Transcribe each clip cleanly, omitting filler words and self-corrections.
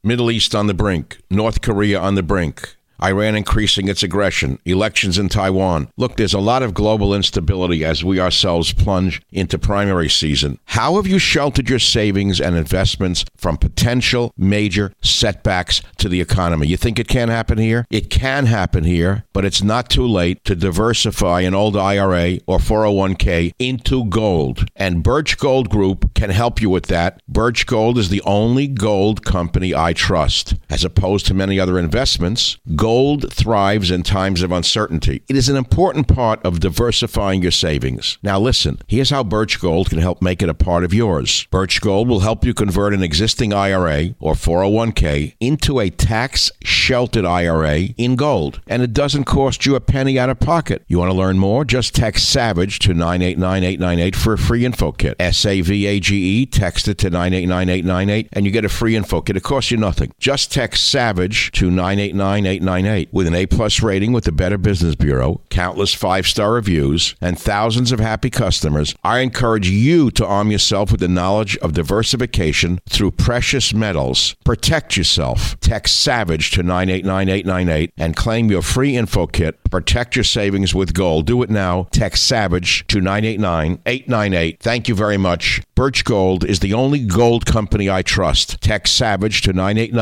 Middle East on the brink. North Korea on the brink. Iran increasing its aggression, elections in Taiwan. Look, there's a lot of global instability as we ourselves plunge into primary season. How have you sheltered your savings and investments from potential major setbacks to the economy? You think it can't happen here? It can happen here, but it's not too late to diversify an old IRA or 401k into gold. And Birch Gold Group can help you with that. Birch Gold is the only gold company I trust. As opposed to many other investments, gold thrives in times of uncertainty. It is an important part of diversifying your savings. Now listen, here's how Birch Gold can help make it a part of yours. Birch Gold will help you convert an existing IRA or 401k into a tax-sheltered IRA in gold. And it doesn't cost you a penny out of pocket. You want to learn more? Just text SAVAGE to 989-898 for a free info kit. SAVAGE, text it to 989-898 and you get a free info kit. It costs you nothing. Just text SAVAGE to 989-898. With an A-plus rating with the Better Business Bureau, countless 5-star reviews, and thousands of happy customers, I encourage you to arm yourself with the knowledge of diversification through precious metals. Protect yourself. Text SAVAGE to 989-898 and claim your free info kit. Protect your savings with gold. Do it now. Text SAVAGE to 989-898. Thank you very much. Birch Gold is the only gold company I trust. Text SAVAGE to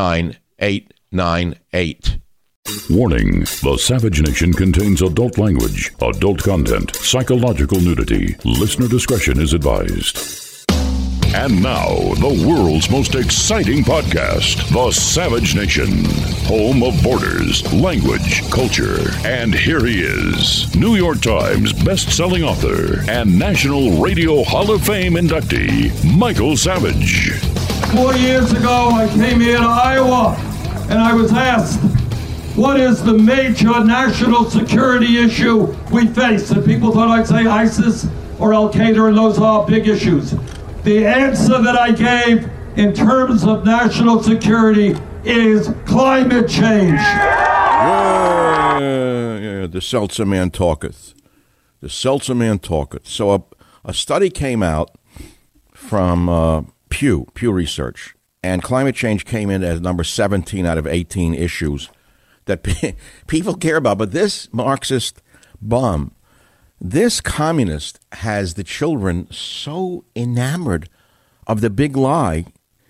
989-898. Warning, the Savage Nation contains adult language, adult content, psychological nudity. Listener discretion is advised. And now, the world's most exciting podcast, The Savage Nation, home of borders, language, culture. And here he is, New York Times best-selling author and National Radio Hall of Fame inductee, Michael Savage. 4 years ago, I came here to Iowa, and I was asked, what is the major national security issue we face? And people thought I'd say ISIS or Al-Qaeda, and those are big issues. The answer that I gave in terms of national security is climate change. Yeah, the Seltzer man talketh. The Seltzer man talketh. So a study came out from Pew Research, and climate change came in as number 17 out of 18 issues that people care about. But this Marxist bum, this communist, has the children so enamored of the big lie.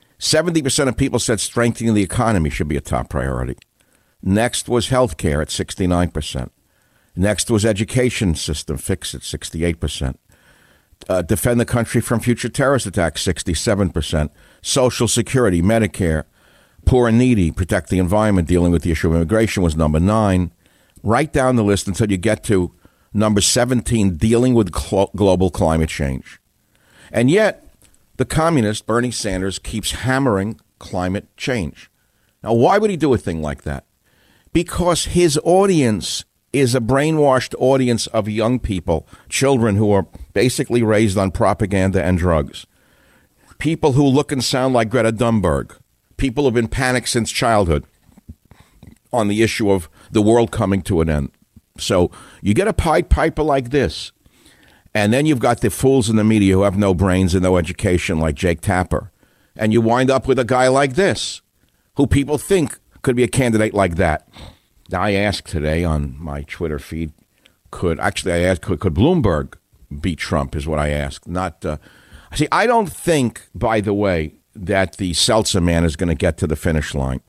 70% of people said strengthening the economy should be a top priority. Next was healthcare at 69%. Next was education system, fix it, 68%. Defend the country from future terrorist attacks, 67%. Social Security, Medicare, poor and needy, protect the environment, dealing with the issue of immigration was number 9. Right down the list until you get to number 17, dealing with global climate change. And yet, the communist, Bernie Sanders, keeps hammering climate change. Now, why would he do a thing like that? Because his audience is a brainwashed audience of young people, children who are basically raised on propaganda and drugs. People who look and sound like Greta Thunberg. People have been panicked since childhood on the issue of the world coming to an end. So you get a Pied Piper like this, and then you've got the fools in the media who have no brains and no education like Jake Tapper. And you wind up with a guy like this, who people think could be a candidate like that. Now, I asked today on my Twitter feed, could Bloomberg beat Trump is what I asked. See, I don't think, by the way, that the Seltzer man is going to get to the finish line.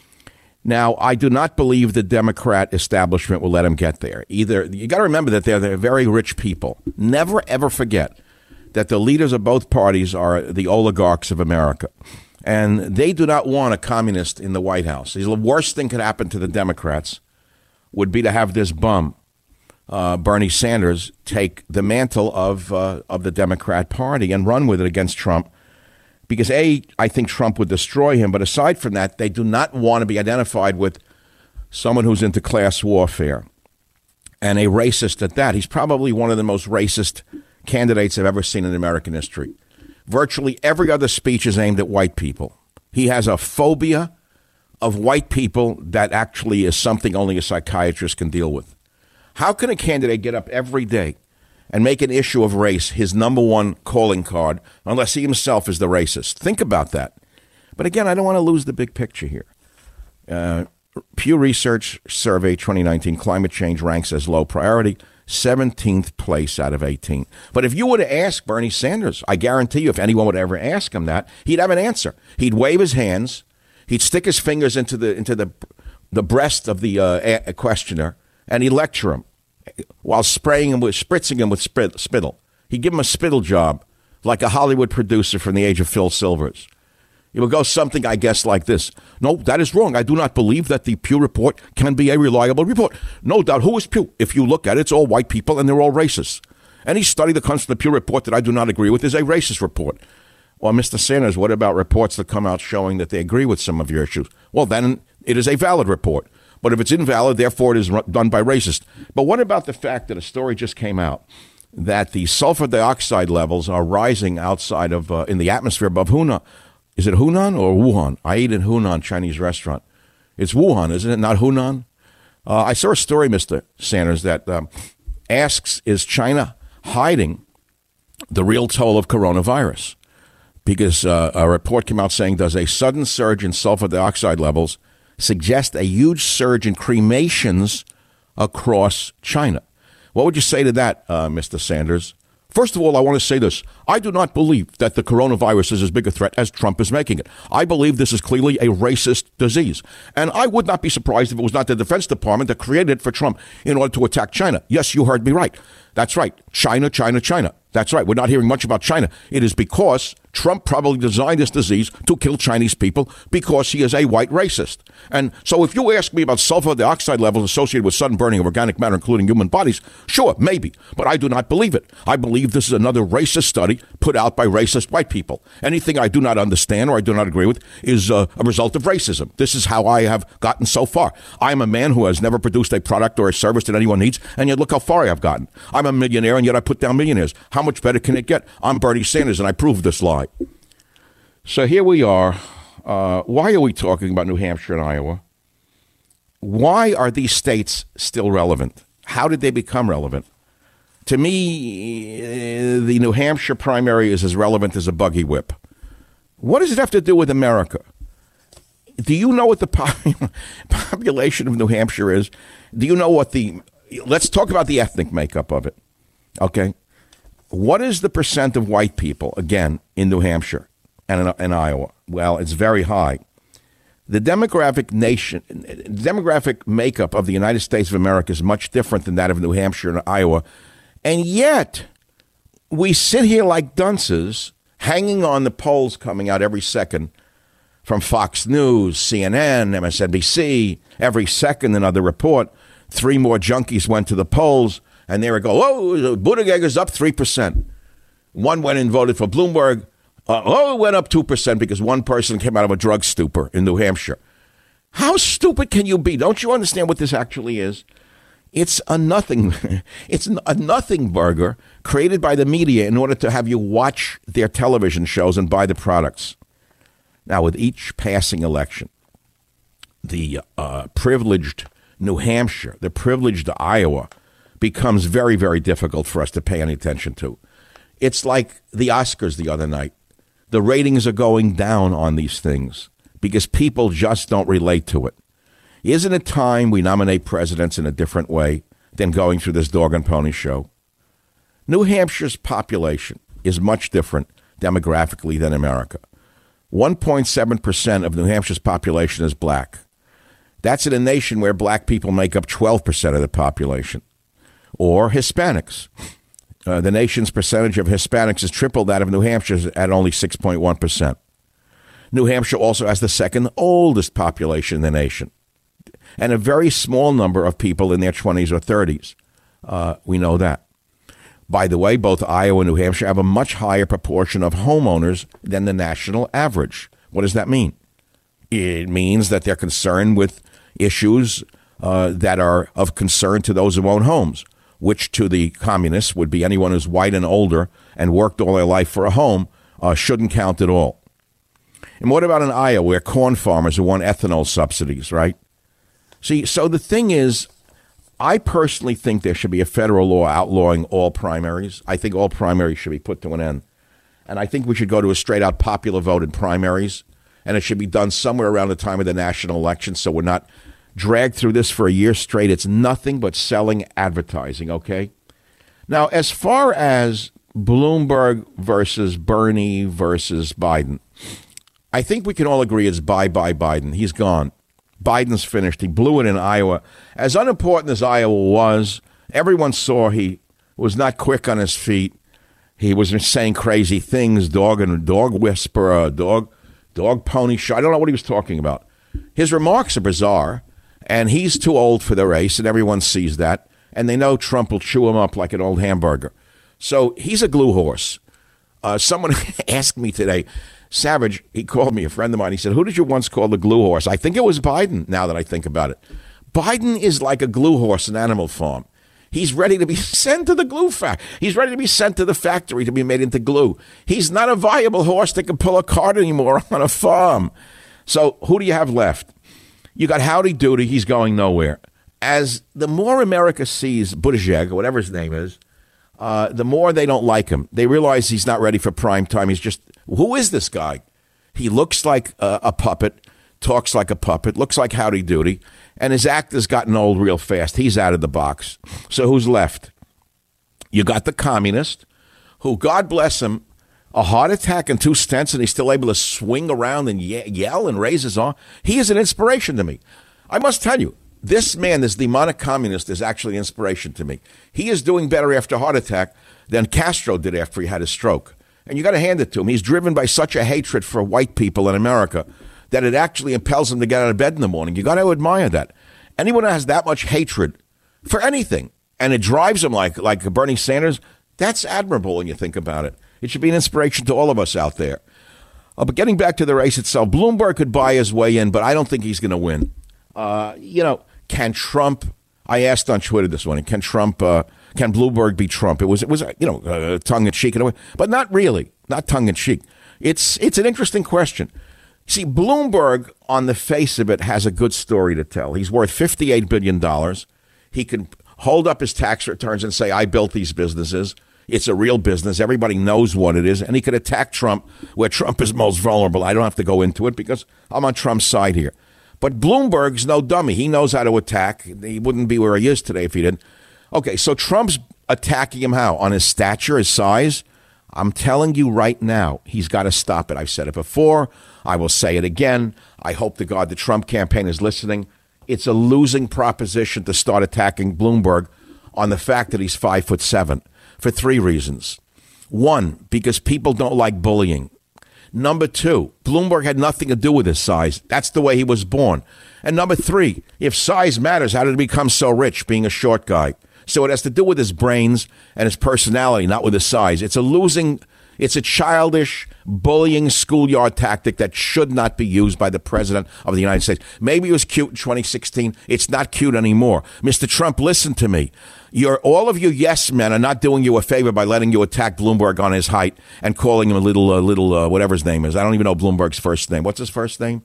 Now, I do not believe the Democrat establishment will let him get there. Either, you got to remember that they're very rich people. Never, ever forget that the leaders of both parties are the oligarchs of America. And they do not want a communist in the White House. The worst thing could happen to the Democrats would be to have this bum, Bernie Sanders, take the mantle of the Democrat Party and run with it against Trump. Because, I think Trump would destroy him. But aside from that, they do not want to be identified with someone who's into class warfare and a racist at that. He's probably one of the most racist candidates I've ever seen in American history. Virtually every other speech is aimed at white people. He has a phobia of white people that actually is something only a psychiatrist can deal with. How can a candidate get up every day and make an issue of race his number one calling card unless he himself is the racist? Think about that. But again, I don't want to lose the big picture here. Pew Research Survey 2019, climate change ranks as low priority, 17th place out of 18. But if you were to ask Bernie Sanders, I guarantee you if anyone would ever ask him that, he'd have an answer. He'd wave his hands. He'd stick his fingers into the breast of the questioner, and he'd lecture him while spritzing him with spittle. He'd give him a spittle job like a Hollywood producer from the age of Phil Silvers. It will go something, I guess, like this. No, that is wrong. I do not believe that the Pew report can be a reliable report. No doubt. Who is Pew? If you look at it, it's all white people and they're all racist. Any study that comes from the Pew report that I do not agree with is a racist report. Well, Mr. Sanders, what about reports that come out showing that they agree with some of your issues? Well, then it is a valid report. But if it's invalid, therefore it is done by racists. But what about the fact that a story just came out that the sulfur dioxide levels are rising outside of, in the atmosphere above Hunan? Is it Hunan or Wuhan? I ate in Hunan Chinese restaurant. It's Wuhan, isn't it? Not Hunan? I saw a story, Mr. Sanders, that asks, is China hiding the real toll of coronavirus? Because a report came out saying, does a sudden surge in sulfur dioxide levels suggest a huge surge in cremations across China? What would you say to that, Mr. Sanders? First of all, I want to say this. I do not believe that the coronavirus is as big a threat as Trump is making it. I believe this is clearly a racist disease. And I would not be surprised if it was not the Defense Department that created it for Trump in order to attack China. Yes, you heard me right. That's right. China, China, China. That's right. We're not hearing much about China. It is because Trump probably designed this disease to kill Chinese people because he is a white racist. And so if you ask me about sulfur dioxide levels associated with sudden burning of organic matter, including human bodies, sure, maybe. But I do not believe it. I believe this is another racist study put out by racist white people. Anything I do not understand or I do not agree with is a result of racism. This is how I have gotten so far. I am a man who has never produced a product or a service that anyone needs, and yet look how far I have gotten. I'm a millionaire, and yet I put down millionaires. How much better can it get? I'm Bernie Sanders, and I proved this lie. So here we are. Why are we talking about New Hampshire and Iowa? Why are these states still relevant? How did they become relevant? To me, the New Hampshire primary is as relevant as a buggy whip. What does it have to do with America? Do you know what the population of New Hampshire is? Do you know what let's talk about the ethnic makeup of it. Okay. What is the percent of white people, again, in New Hampshire and in Iowa? Well, it's very high. The demographic makeup of the United States of America is much different than that of New Hampshire and Iowa. And yet, we sit here like dunces, hanging on the polls coming out every second from Fox News, CNN, MSNBC, every second another report. 3 more junkies went to the polls, and they would go, oh, Buttigieg is up 3%. One went and voted for Bloomberg. It went up 2% because one person came out of a drug stupor in New Hampshire. How stupid can you be? Don't you understand what this actually is? It's a nothing. It's a nothing burger created by the media in order to have you watch their television shows and buy the products. Now, with each passing election, the privileged New Hampshire, the privileged Iowa, becomes very, very difficult for us to pay any attention to. It's like the Oscars the other night. The ratings are going down on these things because people just don't relate to it. Isn't it time we nominate presidents in a different way than going through this dog and pony show? New Hampshire's population is much different demographically than America. 1.7% of New Hampshire's population is black. That's in a nation where black people make up 12% of the population. Or Hispanics. The nation's percentage of Hispanics is triple that of New Hampshire's at only 6.1%. New Hampshire also has the second oldest population in the nation, and a very small number of people in their 20s or 30s. We know that. By the way, both Iowa and New Hampshire have a much higher proportion of homeowners than the national average. What does that mean? It means that they're concerned with issues that are of concern to those who own homes, which to the communists would be anyone who's white and older and worked all their life for a home, shouldn't count at all. And what about in Iowa, where corn farmers who want ethanol subsidies, right? See, so the thing is, I personally think there should be a federal law outlawing all primaries. I think all primaries should be put to an end. And I think we should go to a straight-out popular vote in primaries and it should be done somewhere around the time of the national election so we're not dragged through this for a year straight. It's nothing but selling advertising, okay? Now, as far as Bloomberg versus Bernie versus Biden, I think we can all agree it's bye Biden. He's gone. Biden's finished. He blew it in Iowa. As unimportant as Iowa was, everyone saw he was not quick on his feet. He was saying crazy things, dog whisperer, dog pony show. I don't know what he was talking about. His remarks are bizarre, and he's too old for the race, and everyone sees that, and they know Trump will chew him up like an old hamburger. So he's a glue horse. Someone asked me today, Savage, he called me, a friend of mine, he said, who did you once call the glue horse? I think it was Biden, now that I think about it. Biden is like a glue horse in Animal Farm. He's ready to be sent to the glue factory. He's ready to be sent to the factory to be made into glue. He's not a viable horse that can pull a cart anymore on a farm. So who do you have left? You got Howdy Doody. He's going nowhere. As the more America sees Buttigieg, or whatever his name is, the more they don't like him. They realize he's not ready for prime time. He's just, who is this guy? He looks like a puppet, talks like a puppet, looks like Howdy Doody, and his act has gotten old real fast. He's out of the box. So who's left? You got the communist, who, God bless him, a heart attack and 2 stents, and he's still able to swing around and yell and raise his arm. He is an inspiration to me. I must tell you, this man, this demonic communist, is actually an inspiration to me. He is doing better after a heart attack than Castro did after he had his stroke. And you got to hand it to him. He's driven by such a hatred for white people in America that it actually impels him to get out of bed in the morning. You got to admire that. Anyone who has that much hatred for anything, and it drives him like Bernie Sanders, that's admirable when you think about it. It should be an inspiration to all of us out there. But getting back to the race itself, Bloomberg could buy his way in, but I don't think he's going to win. Can Trump? I asked on Twitter this morning. Can Bloomberg beat Trump? It was tongue in cheek in a way, but not really, not tongue in cheek. It's an interesting question. See, Bloomberg, on the face of it, has a good story to tell. He's worth $58 billion. He can hold up his tax returns and say, I built these businesses. It's a real business. Everybody knows what it is. And he could attack Trump where Trump is most vulnerable. I don't have to go into it because I'm on Trump's side here. But Bloomberg's no dummy. He knows how to attack. He wouldn't be where he is today if he didn't. Okay, so Trump's attacking him how? On his stature, his size? I'm telling you right now, he's got to stop it. I've said it before. I will say it again. I hope to God the Trump campaign is listening. It's a losing proposition to start attacking Bloomberg on the fact that he's 5'7" for 3 reasons. 1, because people don't like bullying. Number 2, Bloomberg had nothing to do with his size. That's the way he was born. And number 3, if size matters, how did he become so rich being a short guy? So it has to do with his brains and his personality, not with his size. It's a childish, bullying schoolyard tactic that should not be used by the president of the United States. Maybe it was cute in 2016. It's not cute anymore. Mr. Trump, listen to me. All of you yes men are not doing you a favor by letting you attack Bloomberg on his height and calling him a little whatever his name is. I don't even know Bloomberg's first name. What's his first name?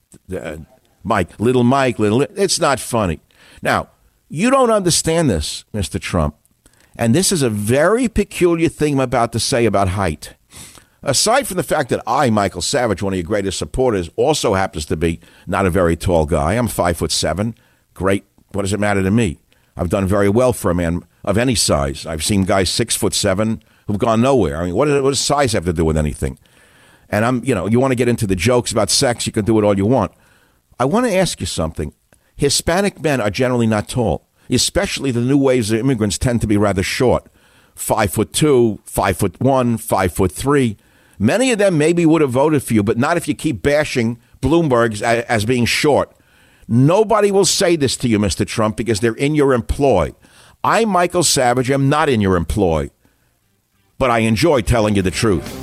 Mike. It's not funny. Now, you don't understand this, Mr. Trump. And this is a very peculiar thing I'm about to say about height. Aside from the fact that I, Michael Savage, one of your greatest supporters, also happens to be not a very tall guy. I'm 5'7". Great. What does it matter to me? I've done very well for a man of any size. I've seen guys 6'7" who've gone nowhere. I mean, what does size have to do with anything? And you want to get into the jokes about sex, you can do it all you want. I want to ask you something. Hispanic men are generally not tall, especially the new waves of immigrants tend to be rather short. 5'2", 5'1", 5'3". Many of them maybe would have voted for you, but not if you keep bashing Bloomberg as being short. Nobody will say this to you, Mr. Trump, because they're in your employ. I, Michael Savage, am not in your employ, but I enjoy telling you the truth.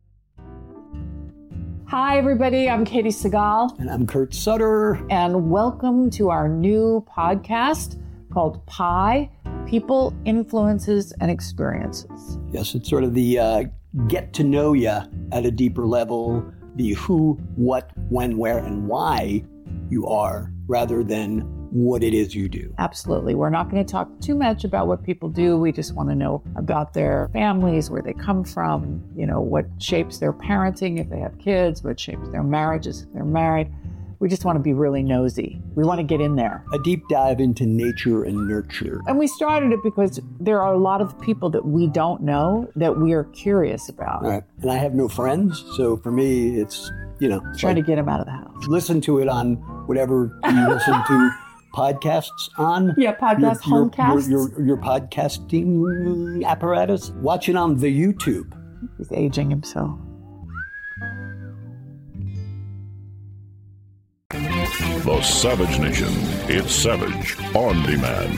Hi, everybody. I'm Katie Segal. And I'm Kurt Sutter. And welcome to our new podcast called PI, People, Influences, and Experiences. Yes, it's sort of the get to know you at a deeper level, the who, what, when, where, and why you are, rather than what it is you do. Absolutely. We're not going to talk too much about what people do. We just want to know about their families, where they come from, what shapes their parenting if they have kids, what shapes their marriages if they're married. We just want to be really nosy. We want to get in there. A deep dive into nature and nurture. And we started it because there are a lot of people that we don't know that we are curious about. Right. And I have no friends, so for me, it's, trying to get them out of the house. Listen to it on whatever you listen to podcasts on. Yeah, podcast, homecasts. Your podcasting apparatus. Watch it on the YouTube. He's aging himself. The Savage Nation. It's Savage on Demand.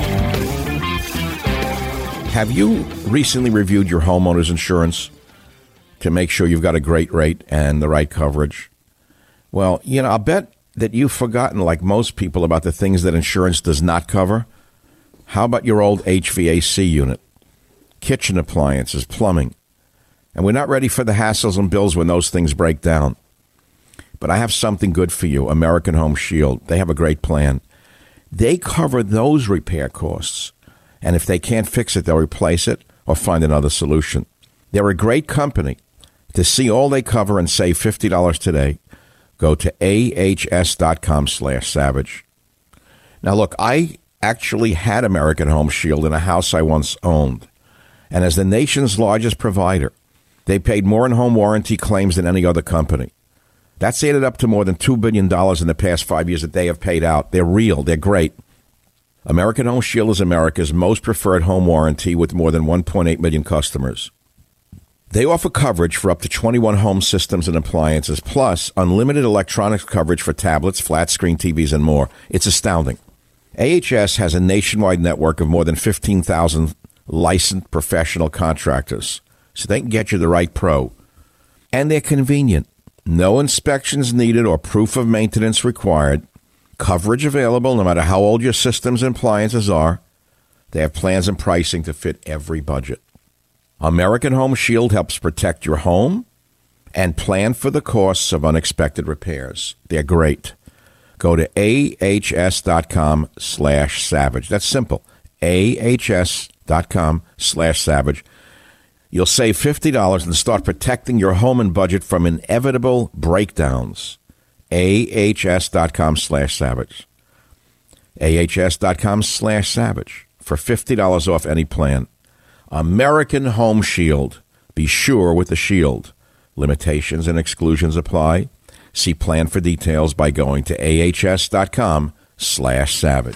Have you recently reviewed your homeowner's insurance to make sure you've got a great rate and the right coverage? Well, I'll bet that you've forgotten, like most people, about the things that insurance does not cover. How about your old HVAC unit, kitchen appliances, plumbing? And we're not ready for the hassles and bills when those things break down. But I have something good for you, American Home Shield. They have a great plan. They cover those repair costs. And if they can't fix it, they'll replace it or find another solution. They're a great company. To see all they cover and save $50 today, go to ahs.com/savage. Now, look, I actually had American Home Shield in a house I once owned. And as the nation's largest provider, they paid more in home warranty claims than any other company. That's added up to more than $2 billion in the past 5 years that they have paid out. They're real. They're great. American Home Shield is America's most preferred home warranty with more than 1.8 million customers. They offer coverage for up to 21 home systems and appliances, plus unlimited electronics coverage for tablets, flat-screen TVs, and more. It's astounding. AHS has a nationwide network of more than 15,000 licensed professional contractors, so they can get you the right pro. And they're convenient. No inspections needed or proof of maintenance required. Coverage available no matter how old your systems and appliances are. They have plans and pricing to fit every budget. American Home Shield helps protect your home and plan for the costs of unexpected repairs. They're great. Go to ahs.com/savage. That's simple. ahs.com/savage. You'll save $50 and start protecting your home and budget from inevitable breakdowns. ahs.com/savage. ahs.com/savage for $50 off any plan. American Home Shield. Be sure with the shield. Limitations and exclusions apply. See plan for details by going to ahs.com/savage.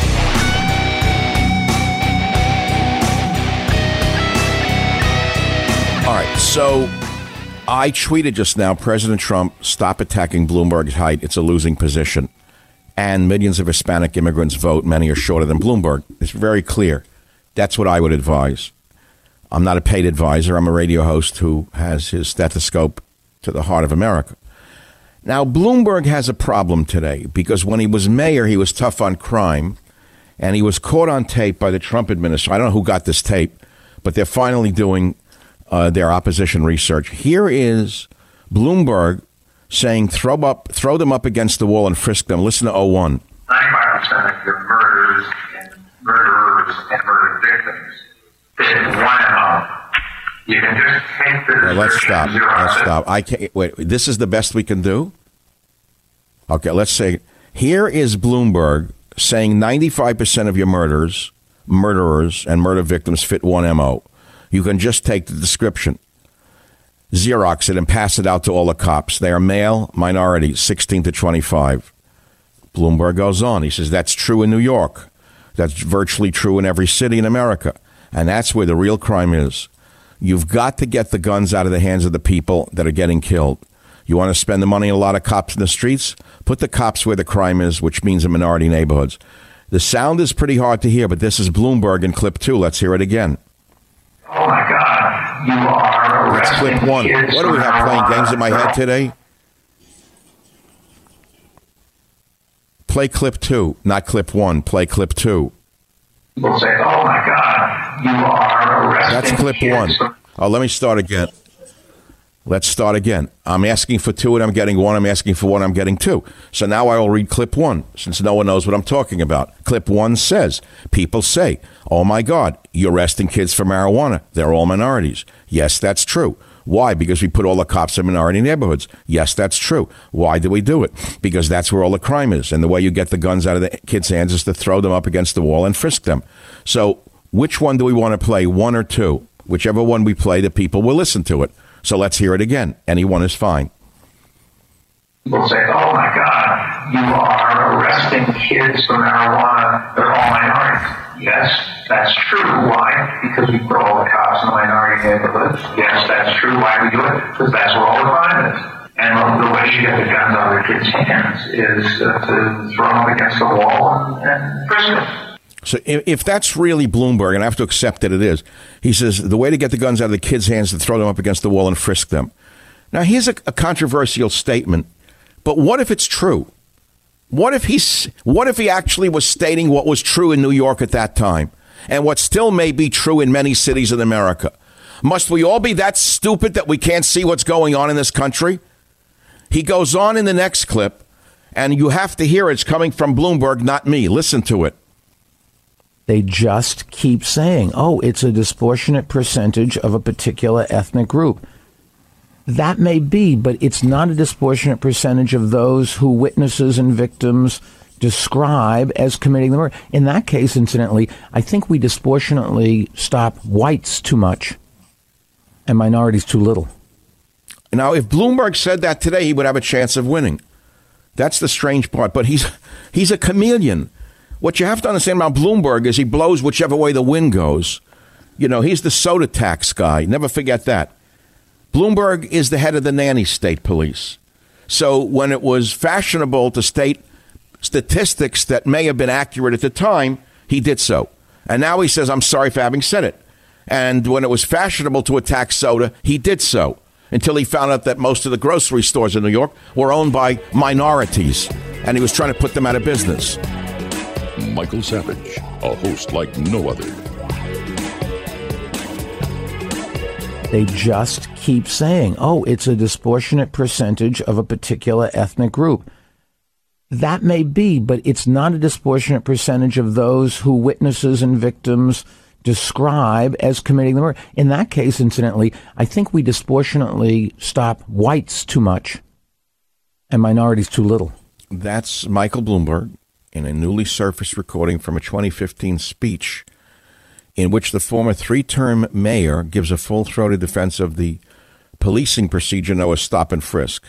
All right, so I tweeted just now, President Trump, stop attacking Bloomberg's height. It's a losing position. And millions of Hispanic immigrants vote. Many are shorter than Bloomberg. It's very clear. That's what I would advise. I'm not a paid advisor. I'm a radio host who has his stethoscope to the heart of America. Now, Bloomberg has a problem today because when he was mayor, he was tough on crime, and he was caught on tape by the Trump administration. I don't know who got this tape, but they're finally doing their opposition research. Here is Bloomberg saying throw them up against the wall and frisk them. Listen to 01. 95% of your murderers and murder victims fit one MO. You can just take the let's stop. I can't wait. This is the best we can do? Okay, let's say here is Bloomberg saying 95% of your murderers and murder victims fit one MO. You can just take the description, Xerox it, and pass it out to all the cops. They are male, minority, 16 to 25. Bloomberg goes on. He says that's true in New York. That's virtually true in every city in America. And that's where the real crime is. You've got to get the guns out of the hands of the people that are getting killed. You want to spend the money on a lot of cops in the streets? Put the cops where the crime is, which means in minority neighborhoods. The sound is pretty hard to hear, but this is Bloomberg in clip 2. Let's hear it again. Oh, my God. You are That's clip 1. What do we have playing games in my head today? Play clip 2, not clip 1. Play clip 2. People say, oh, my God, you are arresting That's clip kids. 1. Oh, let me start again. Let's start again. I'm asking for 2 and I'm getting 1. I'm asking for 1, I'm getting 2. So now I will read clip 1, since no one knows what I'm talking about. Clip 1 says, people say, oh my God, you're arresting kids for marijuana. They're all minorities. Yes, that's true. Why? Because we put all the cops in minority neighborhoods. Yes, that's true. Why do we do it? Because that's where all the crime is. And the way you get the guns out of the kids' hands is to throw them up against the wall and frisk them. So which one do we want to play, 1 or 2? Whichever one we play, the people will listen to it. So let's hear it again. Any one is fine. People say, oh my God, you are arresting kids for marijuana. They're all minorities. Yes, that's true. Why? Because we put all the cops in minority neighborhoods. Yes, that's true. Why do we do it? Because that's where all the crime is. And the way you get the guns out of the kids' hands is to throw them against the wall and frisk them. So if that's really Bloomberg, and I have to accept that it is, he says the way to get the guns out of the kids' hands is to throw them up against the wall and frisk them. Now, here's a controversial statement, but what if it's true? What if he actually was stating what was true in New York at that time, and what still may be true in many cities in America? Must we all be that stupid that we can't see what's going on in this country? He goes on in the next clip, and you have to hear it's coming from Bloomberg, not me. Listen to it. They just keep saying, oh, it's a disproportionate percentage of a particular ethnic group. That may be, but it's not a disproportionate percentage of those who witnesses and victims describe as committing the murder. In that case, incidentally, I think we disproportionately stop whites too much and minorities too little. Now, if Bloomberg said that today, he would have a chance of winning. That's the strange part. But he's a chameleon. What you have to understand about Bloomberg is he blows whichever way the wind goes. You know, he's the soda tax guy. Never forget that. Bloomberg is the head of the nanny state police. So when it was fashionable to state statistics that may have been accurate at the time, he did so. And now he says, I'm sorry for having said it. And when it was fashionable to attack soda, he did so. Until he found out that most of the grocery stores in New York were owned by minorities. And he was trying to put them out of business. Michael Savage, a host like no other. They just keep saying, oh, it's a disproportionate percentage of a particular ethnic group. That may be, but it's not a disproportionate percentage of those who witnesses and victims describe as committing the murder. In that case, incidentally, I think we disproportionately stop whites too much and minorities too little. That's Michael Bloomberg in a newly surfaced recording from a 2015 speech in which the former 3-term mayor gives a full-throated defense of the policing procedure known as stop and frisk.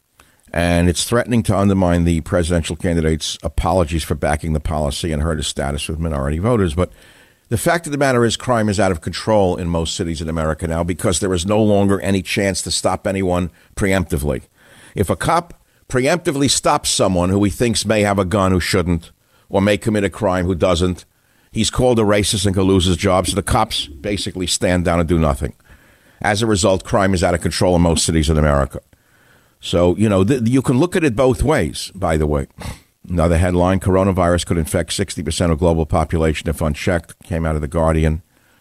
And it's threatening to undermine the presidential candidate's apologies for backing the policy and hurt his status with minority voters. But the fact of the matter is crime is out of control in most cities in America now because there is no longer any chance to stop anyone preemptively. If a cop preemptively stops someone who he thinks may have a gun who shouldn't, or may commit a crime who doesn't, he's called a racist and could lose his job. So the cops basically stand down and do nothing. As a result, crime is out of control in most cities in America. So, you know, you can look at it both ways, by the way. Another headline, coronavirus could infect 60% of global population if unchecked, came out of The Guardian.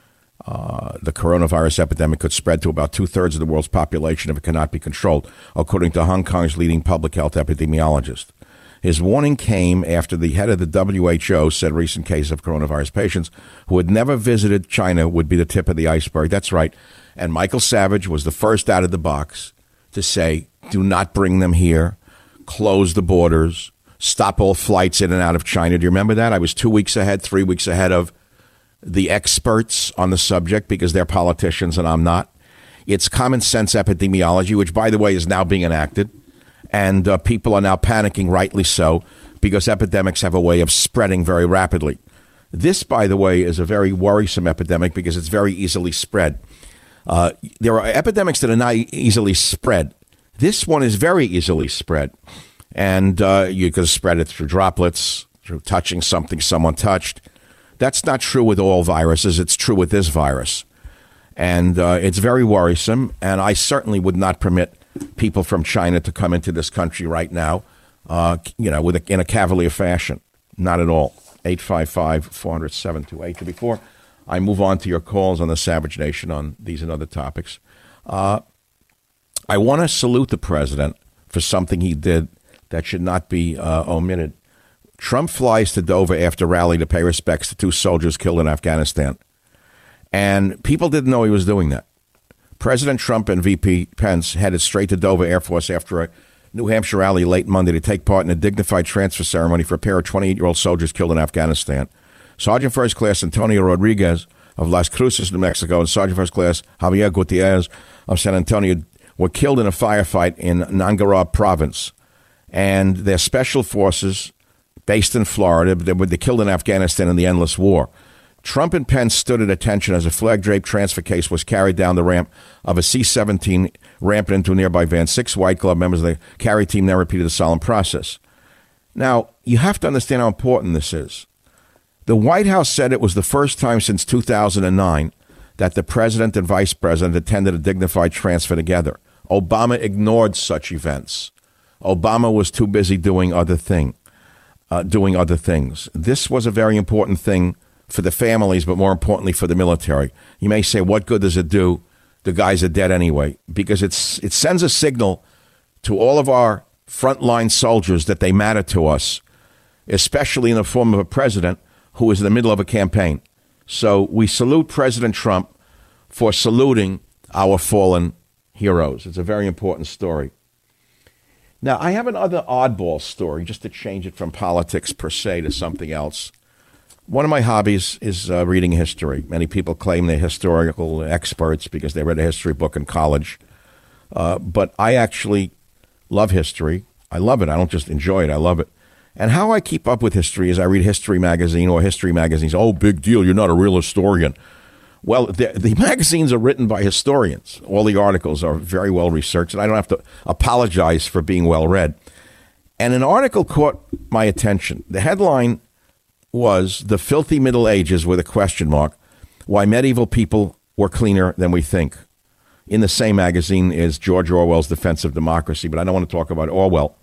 The coronavirus epidemic could spread to about 2/3 of the world's population if it cannot be controlled, according to Hong Kong's leading public health epidemiologist. His warning came after the head of the WHO said recent cases of coronavirus patients who had never visited China would be the tip of the iceberg. That's right. And Michael Savage was the first out of the box to say, do not bring them here, close the borders, stop all flights in and out of China. Do you remember that? I was 2 weeks ahead, 3 weeks ahead of the experts on the subject because they're politicians and I'm not. It's common sense epidemiology, which, by the way, is now being enacted. And people are now panicking, rightly so, because epidemics have a way of spreading very rapidly. This, by the way, is a very worrisome epidemic because it's very easily spread. There are epidemics that are not easily spread. This one is very easily spread. And you can spread it through droplets, through touching something someone touched. That's not true with all viruses. It's true with this virus. And it's very worrisome. And I certainly would not permit people from China to come into this country right now, in a cavalier fashion. Not at all. 855-400-7282. Before I move on to your calls on the Savage Nation on these and other topics, I want to salute the president for something he did that should not be omitted. Trump flies to Dover after rally to pay respects to 2 soldiers killed in Afghanistan. And people didn't know he was doing that. President Trump and VP Pence headed straight to Dover Air Force after a New Hampshire rally late Monday to take part in a dignified transfer ceremony for a pair of 28-year-old soldiers killed in Afghanistan. Sergeant First Class Antonio Rodriguez of Las Cruces, New Mexico, and Sergeant First Class Javier Gutierrez of San Antonio were killed in a firefight in Nangarhar Province. And their special forces, based in Florida, they were killed in Afghanistan in the endless war. Trump and Pence stood at attention as a flag-draped transfer case was carried down the ramp of a C-17 ramping into a nearby van. 6 White Glove members of the carry team now repeated the solemn process. Now, you have to understand how important this is. The White House said it was the first time since 2009 that the president and vice president attended a dignified transfer together. Obama ignored such events. Obama was too busy doing other things. This was a very important thing for the families, but more importantly for the military. You may say, what good does it do? The guys are dead anyway, because it sends a signal to all of our frontline soldiers that they matter to us, especially in the form of a president who is in the middle of a campaign. So we salute President Trump for saluting our fallen heroes. It's a very important story. Now, I have another oddball story, just to change it from politics per se to something else. One of my hobbies is reading history. Many people claim they're historical experts because they read a history book in college. But I actually love history. I love it. I don't just enjoy it. I love it. And how I keep up with history is I read History Magazine or History Magazine's, oh, big deal, you're not a real historian. Well, the magazines are written by historians. All the articles are very well researched, and I don't have to apologize for being well read. And an article caught my attention. The headline was "The Filthy Middle Ages" with a question mark, why medieval people were cleaner than we think. In the same magazine is George Orwell's Defense of Democracy, but I don't want to talk about Orwell.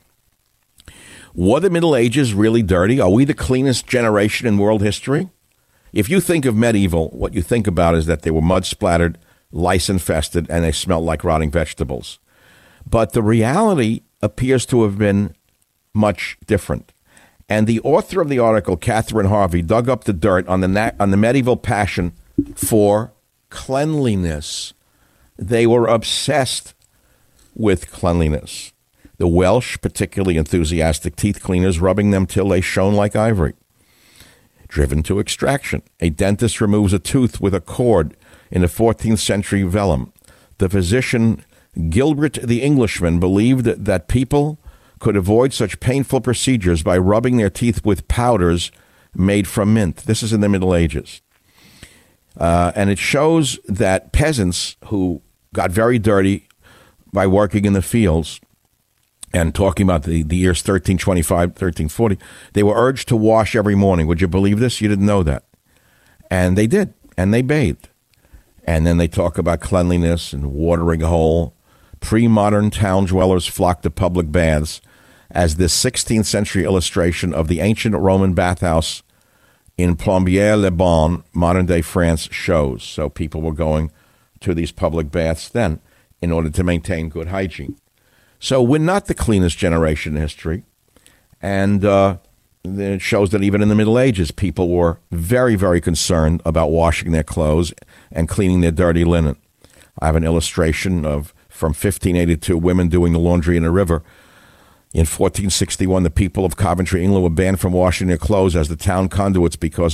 Were the Middle Ages really dirty? Are we the cleanest generation in world history? If you think of medieval, what you think about is that they were mud-splattered, lice-infested, and they smelled like rotting vegetables. But the reality appears to have been much different. And the author of the article, Catherine Harvey, dug up the dirt on the medieval passion for cleanliness. They were obsessed with cleanliness. The Welsh, particularly enthusiastic teeth cleaners, rubbing them till they shone like ivory. Driven to extraction. A dentist removes a tooth with a cord in the 14th century vellum. The physician Gilbert the Englishman believed that people could avoid such painful procedures by rubbing their teeth with powders made from mint. This is in the Middle Ages. And it shows that peasants who got very dirty by working in the fields and talking about the years 1325, 1340, they were urged to wash every morning. Would you believe this? You didn't know that. And they did, and they bathed. And then they talk about cleanliness and watering a hole. Pre-modern town dwellers flocked to public baths, as this 16th century illustration of the ancient Roman bathhouse in Plombières-les-Bains, modern-day France, shows. So people were going to these public baths then in order to maintain good hygiene. So we're not the cleanest generation in history. And it shows that even in the Middle Ages, people were very, very concerned about washing their clothes and cleaning their dirty linen. I have an illustration from 1582, women doing the laundry in a river. In 1461, the people of Coventry, England, were banned from washing their clothes as the town conduits because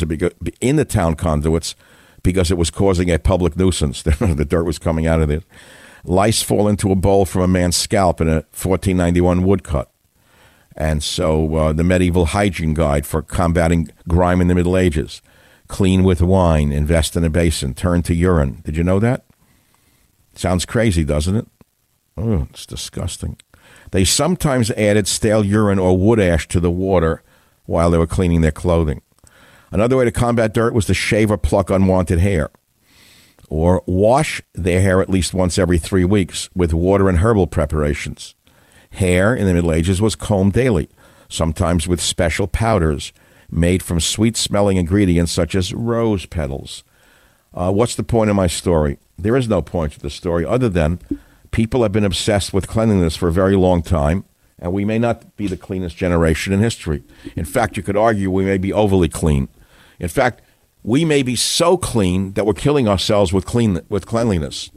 it was causing a public nuisance. The dirt was coming out of it. Lice fall into a bowl from a man's scalp in a 1491 woodcut. And so the medieval hygiene guide for combating grime in the Middle Ages. Clean with wine, invest in a basin, turn to urine. Did you know that? Sounds crazy, doesn't it? Oh, it's disgusting. They sometimes added stale urine or wood ash to the water while they were cleaning their clothing. Another way to combat dirt was to shave or pluck unwanted hair, or wash their hair at least once every 3 weeks with water and herbal preparations. Hair in the Middle Ages was combed daily, sometimes with special powders made from sweet-smelling ingredients such as rose petals. What's the point of my story? There is no point to the story other than People have been obsessed with cleanliness for a very long time, and we may not be the cleanest generation in history. In fact, you could argue we may be overly clean. In fact, we may be so clean that we're killing ourselves with cleanliness.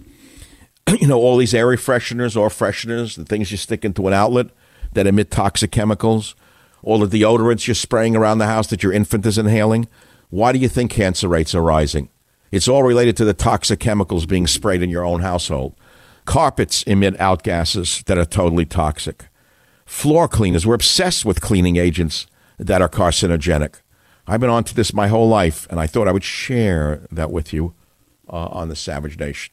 You know, all these air fresheners, or fresheners, the things you stick into an outlet that emit toxic chemicals, all the deodorants you're spraying around the house that your infant is inhaling. Why do you think cancer rates are rising? It's all related to the toxic chemicals being sprayed in your own household. Carpets emit outgases that are totally toxic. Floor cleaners, we're obsessed with cleaning agents that are carcinogenic. I've been on to this my whole life, and I thought I would share that with you on the Savage Nation.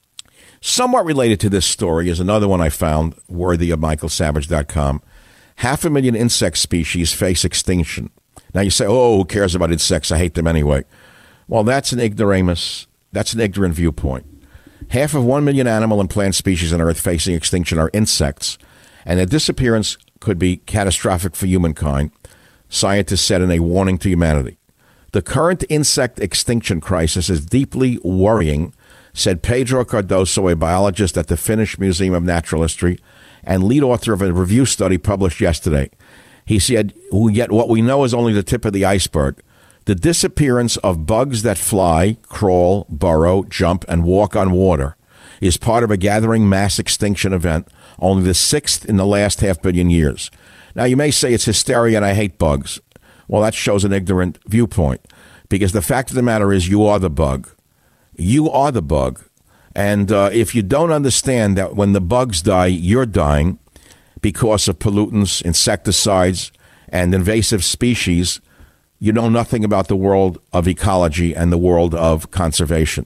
Somewhat related to this story is another one I found worthy of michaelsavage.com. 500,000 insect species face extinction. Now you say, oh, who cares about insects? I hate them anyway. Well, that's an ignoramus. That's an ignorant viewpoint. Half of 1 million animal and plant species on Earth facing extinction are insects, and their disappearance could be catastrophic for humankind, scientists said in a warning to humanity. The current insect extinction crisis is deeply worrying, said Pedro Cardoso, a biologist at the Finnish Museum of Natural History and lead author of a review study published yesterday. He said, yet what we know is only the tip of the iceberg. The disappearance of bugs that fly, crawl, burrow, jump, and walk on water is part of a gathering mass extinction event, only the sixth in the last 500 million years. Now, you may say it's hysteria and I hate bugs. Well, that shows an ignorant viewpoint, because the fact of the matter is you are the bug. You are the bug. And if you don't understand that when the bugs die, you're dying because of pollutants, insecticides, and invasive species, you know nothing about the world of ecology and the world of conservation.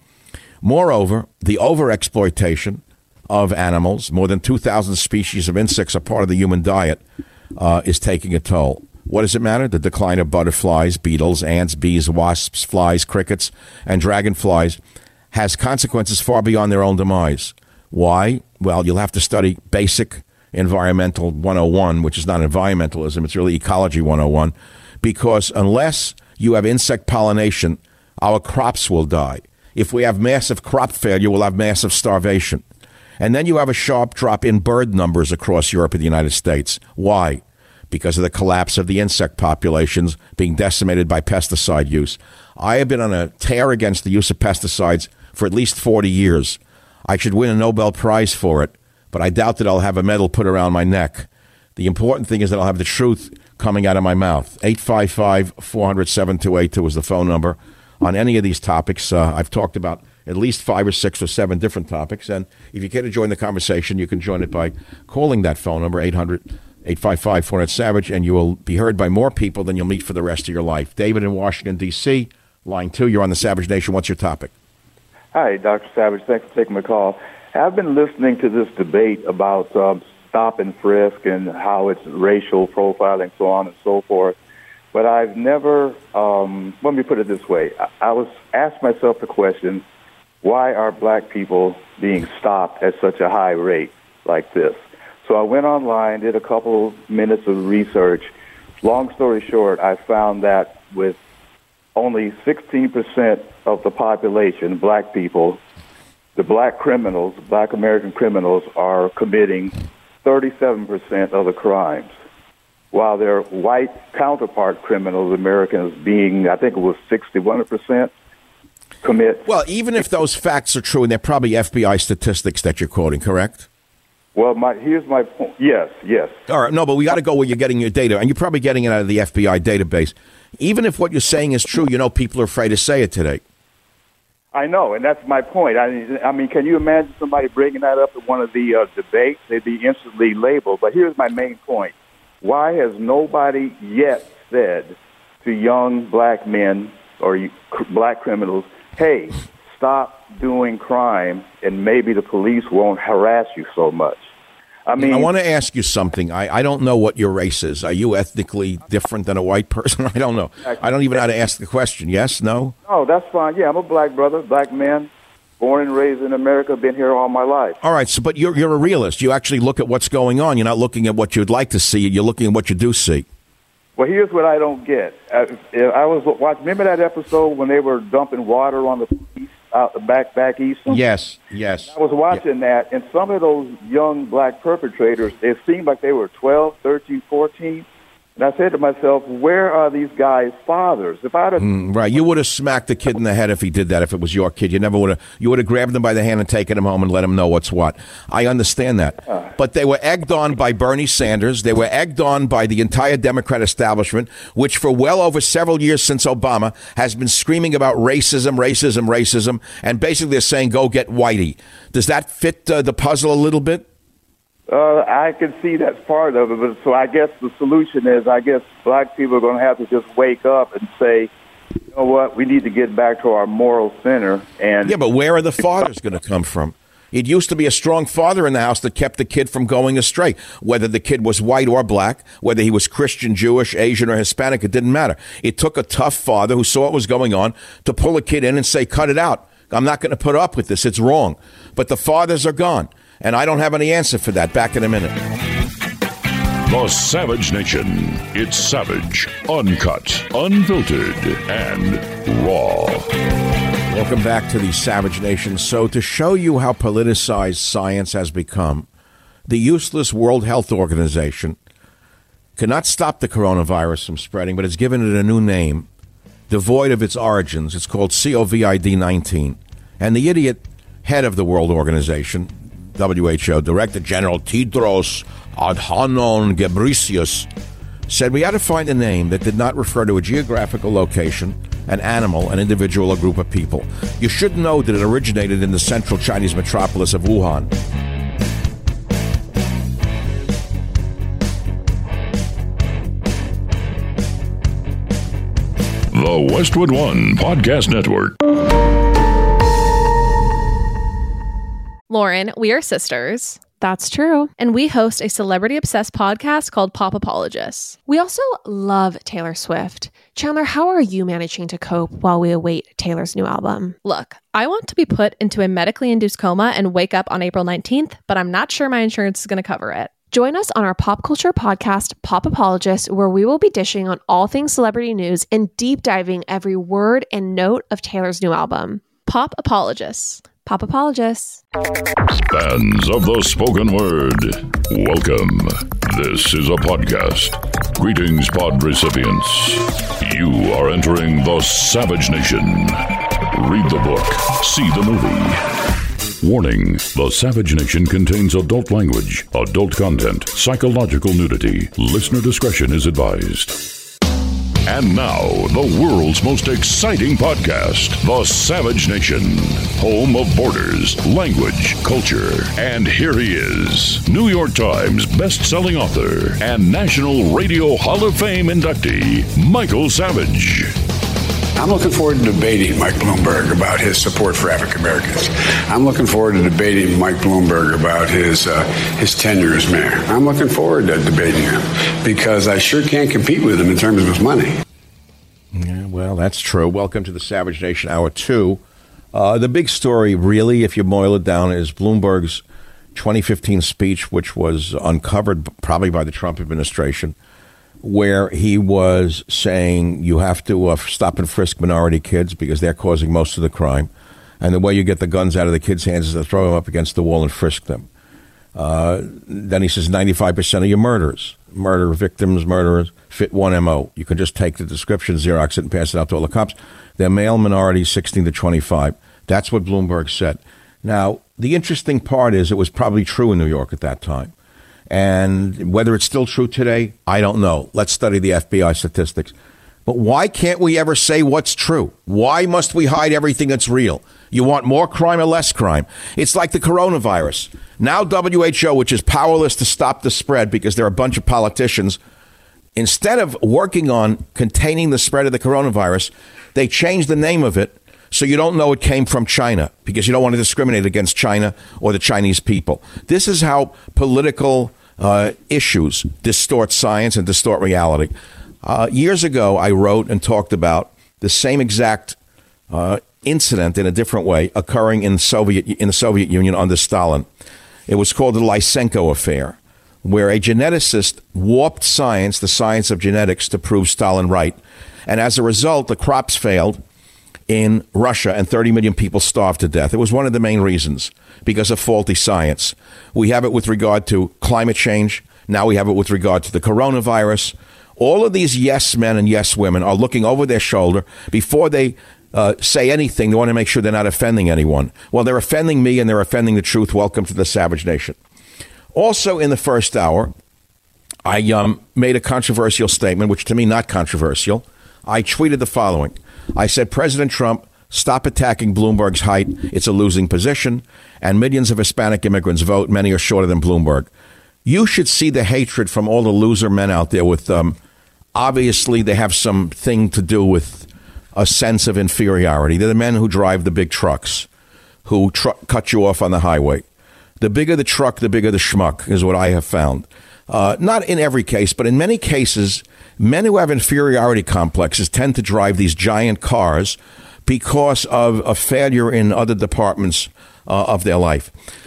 Moreover, the overexploitation of animals, more than 2,000 species of insects are part of the human diet, is taking a toll. What does it matter? The decline of butterflies, beetles, ants, bees, wasps, flies, crickets, and dragonflies has consequences far beyond their own demise. Why? Well, you'll have to study basic environmental 101, which is not environmentalism, it's really ecology 101, because unless you have insect pollination, our crops will die. If we have massive crop failure, we'll have massive starvation. And then you have a sharp drop in bird numbers across Europe and the United States. Why? Because of the collapse of the insect populations being decimated by pesticide use. I have been on a tear against the use of pesticides for at least 40 years. I should win a Nobel Prize for it, but I doubt that I'll have a medal put around my neck. The important thing is that I'll have the truth coming out of my mouth. 855-400-7282 is the phone number. On any of these topics, I've talked about at least 5 or 6 or 7 different topics, and if you care to join the conversation, you can join it by calling that phone number, 800-855-400-SAVAGE, and you will be heard by more people than you'll meet for the rest of your life. David in Washington, D.C., line 2, you're on the Savage Nation. What's your topic? Hi, Dr. Savage. Thanks for taking my call. I've been listening to this debate about stop and frisk and how it's racial profiling, so on and so forth. But I've never, let me put it this way. I was asked myself the question, why are black people being stopped at such a high rate like this? So I went online, did a couple minutes of research. Long story short, I found that with only 16% of the population, black people, the black criminals, black American criminals, are committing 37% of the crimes, while their white counterpart criminals, Americans, being, I think it was 61%, commit. Well, even if those facts are true, and they're probably FBI statistics that you're quoting, correct? Well, here's my point. Yes. All right, no, but we got to go where you're getting your data, and you're probably getting it out of the FBI database. Even if what you're saying is true, you know people are afraid to say it today. I know, and that's my point. I mean, can you imagine somebody bringing that up at one of the debates? They'd be instantly labeled. But here's my main point. Why has nobody yet said to young black men or black criminals, hey, stop doing crime and maybe the police won't harass you so much? I mean, I want to ask you something. I don't know what your race is. Are you ethnically different than a white person? I don't know. I don't even know how to ask the question. Yes? No? No, that's fine. Yeah, I'm a black brother, black man, born and raised in America, been here all my life. All right, but you're a realist. You actually look at what's going on. You're not looking at what you'd like to see. You're looking at what you do see. Well, here's what I don't get. I was watching. Remember that episode when they were dumping water on the police back east. Yes. I was watching that, and some of those young black perpetrators, it seemed like they were 12, 13, 14. And I said to myself, where are these guys' fathers? If I'd have right, you would have smacked the kid in the head if he did that. If it was your kid, you would have grabbed him by the hand and taken him home and let him know what's what. I understand that, but they were egged on by Bernie Sanders. They were egged on by the entire Democrat establishment, which for well over several years since Obama has been screaming about racism, and basically they're saying, "Go get Whitey." Does that fit the puzzle a little bit? I can see that's part of it, but so I guess the solution is, black people are going to have to just wake up and say, you know what, we need to get back to our moral center. And yeah, but where are the fathers going to come from? It used to be a strong father in the house that kept the kid from going astray. Whether the kid was white or black, whether he was Christian, Jewish, Asian, or Hispanic, it didn't matter. It took a tough father who saw what was going on to pull a kid in and say, cut it out. I'm not going to put up with this. It's wrong. But the fathers are gone. And I don't have any answer for that. Back in a minute. The Savage Nation. It's savage, uncut, unfiltered, and raw. Welcome back to the Savage Nation. So to show you how politicized science has become, the useless World Health Organization cannot stop the coronavirus from spreading, but it's given it a new name, devoid of its origins. It's called COVID-19. And the idiot head of the World Organization, WHO, Director General Tedros Adhanom Ghebreyesus, said we had to find a name that did not refer to a geographical location, an animal, an individual, or group of people. You should know that it originated in the central Chinese metropolis of Wuhan. The Westwood One Podcast Network. Lauren, we are sisters. That's true. And we host a celebrity-obsessed podcast called Pop Apologists. We also love Taylor Swift. Chandler, how are you managing to cope while we await Taylor's new album? Look, I want to be put into a medically induced coma and wake up on April 19th, but I'm not sure my insurance is going to cover it. Join us on our pop culture podcast, Pop Apologists, where we will be dishing on all things celebrity news and deep diving every word and note of Taylor's new album. Pop Apologists. Pop Apologists. Fans of the spoken word, welcome. This is a podcast. Greetings, pod recipients. You are entering the Savage Nation. Read the book, see the movie. Warning, the Savage Nation contains adult language, adult content, psychological nudity. Listener discretion is advised. And now, the world's most exciting podcast, The Savage Nation, home of borders, language, culture. And here he is, New York Times best-selling author and National Radio Hall of Fame inductee, Michael Savage. I'm looking forward to debating Mike Bloomberg about his support for African Americans. I'm looking forward to debating Mike Bloomberg about his tenure as mayor. I'm looking forward to debating him because I sure can't compete with him in terms of his money. Yeah, well, that's true. Welcome to the Savage Nation Hour 2. The big story, really, if you boil it down, is Bloomberg's 2015 speech, which was uncovered probably by the Trump administration, where he was saying you have to stop and frisk minority kids because they're causing most of the crime. And the way you get the guns out of the kids' hands is to throw them up against the wall and frisk them. Then he says 95% of your murder victims, murderers, fit one MO. You can just take the description, Xerox it, and pass it out to all the cops. They're male minorities, 16 to 25. That's what Bloomberg said. Now, the interesting part is it was probably true in New York at that time. And whether it's still true today, I don't know. Let's study the FBI statistics. But why can't we ever say what's true? Why must we hide everything that's real? You want more crime or less crime? It's like the coronavirus. Now WHO, which is powerless to stop the spread because they're a bunch of politicians, instead of working on containing the spread of the coronavirus, they changed the name of it so you don't know it came from China because you don't want to discriminate against China or the Chinese people. This is how political issues distort science and distort reality. Years ago, I wrote and talked about the same exact incident in a different way occurring in the Soviet Union under Stalin. It was called the Lysenko affair, where a geneticist warped science, the science of genetics, to prove Stalin right. And as a result, the crops failed. in Russia and 30 million people starved to death. It was one of the main reasons, because of faulty science. We have it with regard to climate change. Now we have it with regard to the coronavirus. All of these yes men and yes women are looking over their shoulder before they say anything. They want to make sure they're not offending anyone. Well, they're offending me and they're offending the truth. Welcome to the Savage Nation. Also, in the first hour, I made a controversial statement, which to me, not controversial. I tweeted the following. I said, President Trump, stop attacking Bloomberg's height. It's a losing position. And millions of Hispanic immigrants vote. Many are shorter than Bloomberg. You should see the hatred from all the loser men out there with, obviously, they have something to do with a sense of inferiority. They're the men who drive the big trucks, who cut you off on the highway. The bigger the truck, the bigger the schmuck, is what I have found. Not in every case, but in many cases, men who have inferiority complexes tend to drive these giant cars because of a failure in other departments of their life.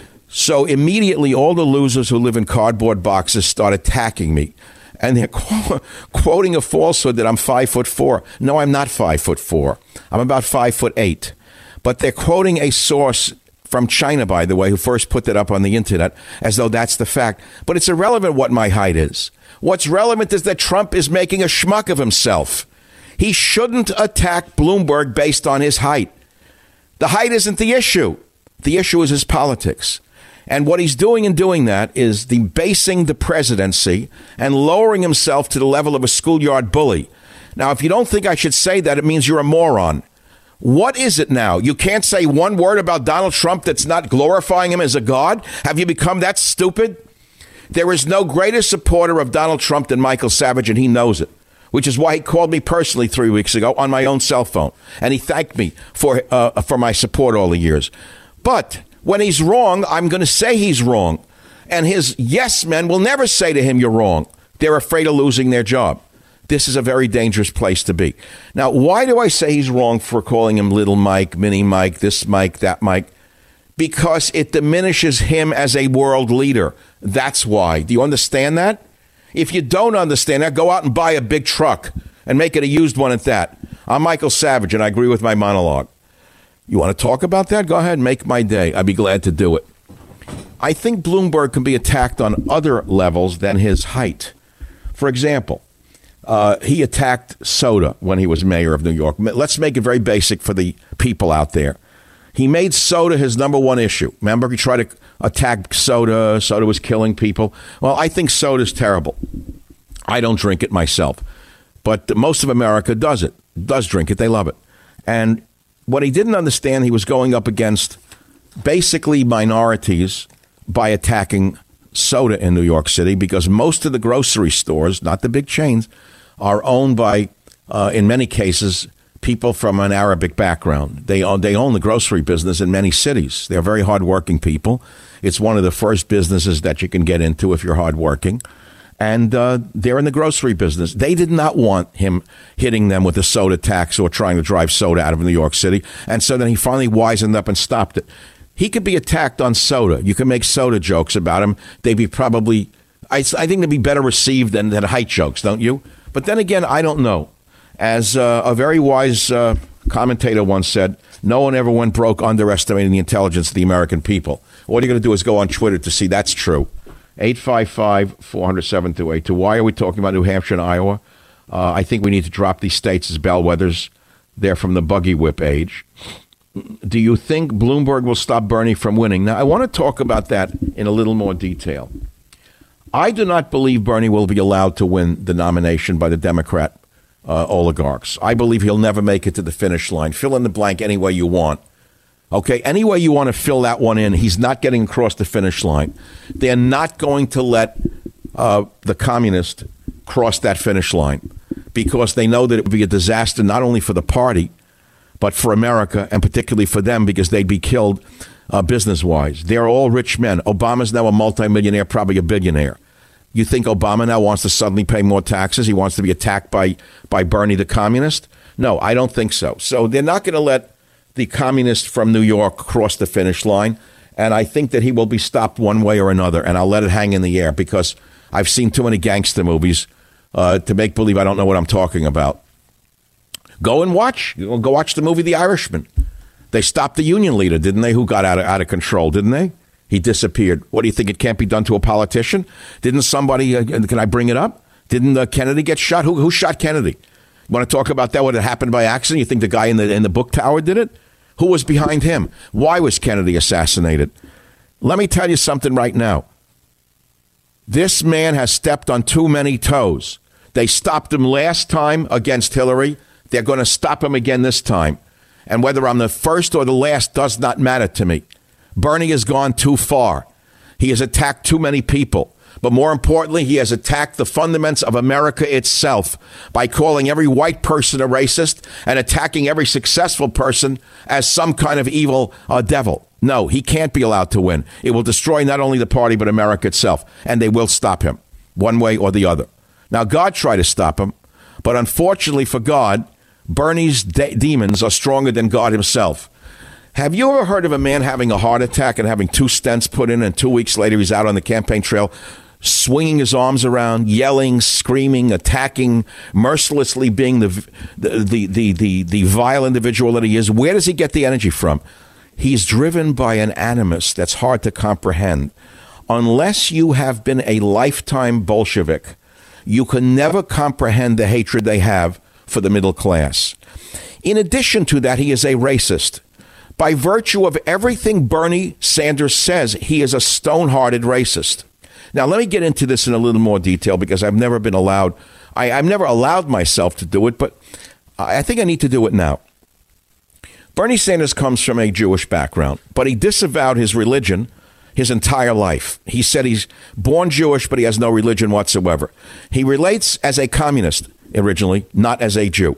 So immediately, all the losers who live in cardboard boxes start attacking me. And they're quoting a falsehood that I'm 5'4". No, I'm not 5'4". I'm about 5'8". But they're quoting a source from China, by the way, who first put that up on the internet, as though that's the fact. But it's irrelevant what my height is. What's relevant is that Trump is making a schmuck of himself. He shouldn't attack Bloomberg based on his height. The height isn't the issue. The issue is his politics. And what he's doing in doing that is debasing the presidency and lowering himself to the level of a schoolyard bully. Now, if you don't think I should say that, it means you're a moron. What is it now? You can't say one word about Donald Trump that's not glorifying him as a god? Have you become that stupid? There is no greater supporter of Donald Trump than Michael Savage, and he knows it, which is why he called me personally 3 weeks ago on my own cell phone. And he thanked me for my support all the years. But when he's wrong, I'm going to say he's wrong. And his yes men will never say to him, you're wrong. They're afraid of losing their job. This is a very dangerous place to be. Now, why do I say he's wrong for calling him Little Mike, Mini Mike, this Mike, that Mike? Because it diminishes him as a world leader. That's why. Do you understand that? If you don't understand that, go out and buy a big truck and make it a used one at that. I'm Michael Savage, and I agree with my monologue. You want to talk about that? Go ahead, make my day. I'd be glad to do it. I think Bloomberg can be attacked on other levels than his height. For example, he attacked soda when he was mayor of New York. Let's make it very basic for the people out there. He made soda his number one issue. Remember, he tried to attack soda. Soda was killing people. Well, I think soda is terrible. I don't drink it myself. But most of America does drink it. They love it. And what he didn't understand, he was going up against basically minorities by attacking soda in New York City, because most of the grocery stores, not the big chains, are owned by, in many cases, people from an Arabic background. They own the grocery business in many cities. They're very hardworking people. It's one of the first businesses that you can get into if you're hardworking. And they're in the grocery business. They did not want him hitting them with a soda tax or trying to drive soda out of New York City. And so then he finally wisened up and stopped it. He could be attacked on soda. You can make soda jokes about him. They'd be probably, I think they'd be better received than height jokes, don't you? But then again, I don't know. As a very wise commentator once said, no one ever went broke underestimating the intelligence of the American people. All you're going to do is go on Twitter to see that's true. 855-400-7282. Why are we talking about New Hampshire and Iowa? I think we need to drop these states as bellwethers. They're from the buggy whip age. Do you think Bloomberg will stop Bernie from winning? Now, I want to talk about that in a little more detail. I do not believe Bernie will be allowed to win the nomination by the Democrat oligarchs. I believe he'll never make it to the finish line. Fill in the blank any way you want. Okay, any way you want to fill that one in, he's not getting across the finish line. They're not going to let the communists cross that finish line because they know that it would be a disaster not only for the party, but for America, and particularly for them, because they'd be killed business-wise. They're all rich men. Obama's now a multimillionaire, probably a billionaire. You think Obama now wants to suddenly pay more taxes? He wants to be attacked by Bernie the communist? No, I don't think so. So they're not going to let the communist from New York cross the finish line, and I think that he will be stopped one way or another, and I'll let it hang in the air because I've seen too many gangster movies to make believe I don't know what I'm talking about. Go and watch. Go watch the movie The Irishman. They stopped the union leader, didn't they, who got out of control, didn't they? He disappeared. What do you think? It can't be done to a politician? Didn't somebody, can I bring it up? Didn't Kennedy get shot? Who shot Kennedy? You want to talk about that, what had happened by accident? You think the guy in the book tower did it? Who was behind him? Why was Kennedy assassinated? Let me tell you something right now. This man has stepped on too many toes. They stopped him last time against Hillary. They're going to stop him again this time. And whether I'm the first or the last does not matter to me. Bernie has gone too far. He has attacked too many people. But more importantly, he has attacked the fundamentals of America itself by calling every white person a racist and attacking every successful person as some kind of evil devil. No, he can't be allowed to win. It will destroy not only the party, but America itself. And they will stop him one way or the other. Now, God tried to stop him. But unfortunately for God, Bernie's demons are stronger than God himself. Have you ever heard of a man having a heart attack and having 2 stents put in, and 2 weeks later he's out on the campaign trail swinging his arms around, yelling, screaming, attacking, mercilessly being the vile individual that he is? Where does he get the energy from? He's driven by an animus that's hard to comprehend. Unless you have been a lifetime Bolshevik, you can never comprehend the hatred they have for the middle class. In addition to that, he is a racist. By virtue of everything Bernie Sanders says, he is a stone-hearted racist. Now, let me get into this in a little more detail because I've never been allowed. I've never allowed myself to do it, but I think I need to do it now. Bernie Sanders comes from a Jewish background, but he disavowed his religion his entire life. He said he's born Jewish, but he has no religion whatsoever. He relates as a communist originally, not as a Jew.